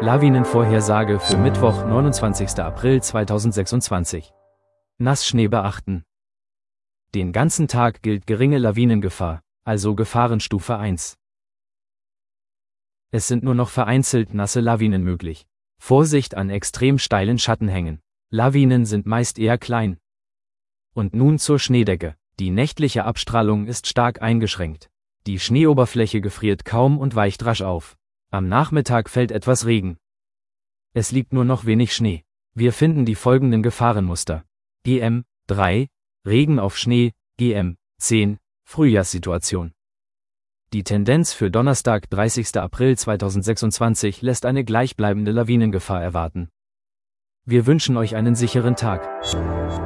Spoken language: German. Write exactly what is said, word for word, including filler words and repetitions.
Lawinenvorhersage für Mittwoch, neunundzwanzigster April zweitausendsechsundzwanzig. Nassschnee beachten. Den ganzen Tag gilt geringe Lawinengefahr, also Gefahrenstufe eins. Es sind nur noch vereinzelt nasse Lawinen möglich. Vorsicht an extrem steilen Schattenhängen. Lawinen sind meist eher klein. Und nun zur Schneedecke. Die nächtliche Abstrahlung ist stark eingeschränkt. Die Schneeoberfläche gefriert kaum und weicht rasch auf. Am Nachmittag fällt etwas Regen. Es liegt nur noch wenig Schnee. Wir finden die folgenden Gefahrenmuster. G M drei, Regen auf Schnee, G M zehn, Frühjahrssituation. Die Tendenz für Donnerstag, dreißigster April zweitausendsechsundzwanzig lässt eine gleichbleibende Lawinengefahr erwarten. Wir wünschen euch einen sicheren Tag.